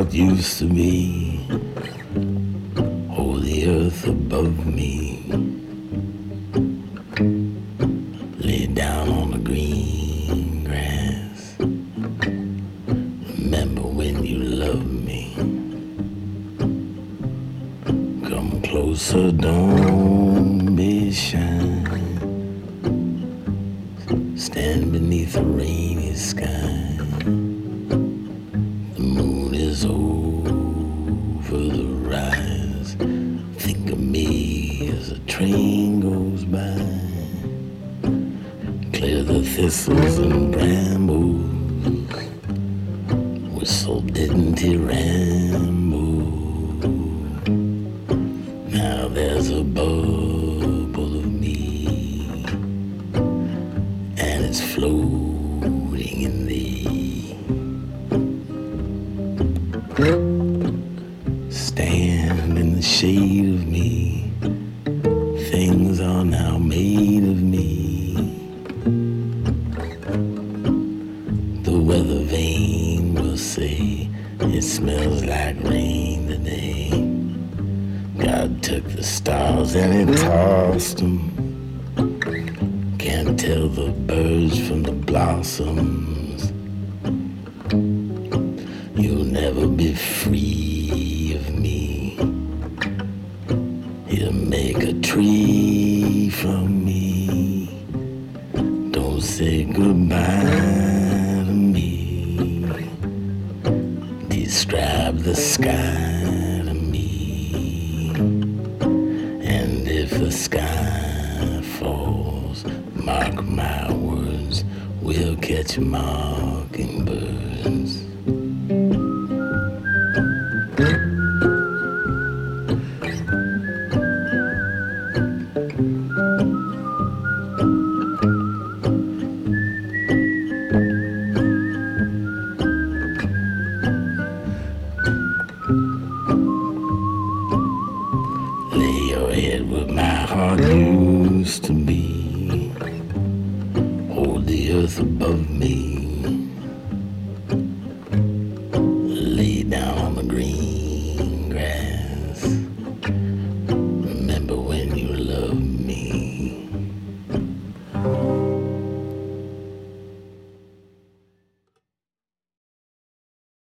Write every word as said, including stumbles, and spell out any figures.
what used to be. Hold the earth above me. Lay down on the green grass. Remember when you loved me. Come closer, don't be shy. Stand beneath a rainy sky. The moon is over the rise. Think of me as a train goes by. Clear the thistles and brambles. Whistle Ditty Rambo. Now there's a bubble of me, and it's floating in thee. Stand in the shade of me. Things are now made of me. The weather vane will say it smells like rain today. God took the stars and he tossed them. Can't tell the birds from the blossoms. You'll never be free of me. He'll make a tree from me. Don't say goodbye to me. Describe the sky to me. And if the sky falls, mark my words, we'll catch mockingbirds. Lay your head where my heart used to be.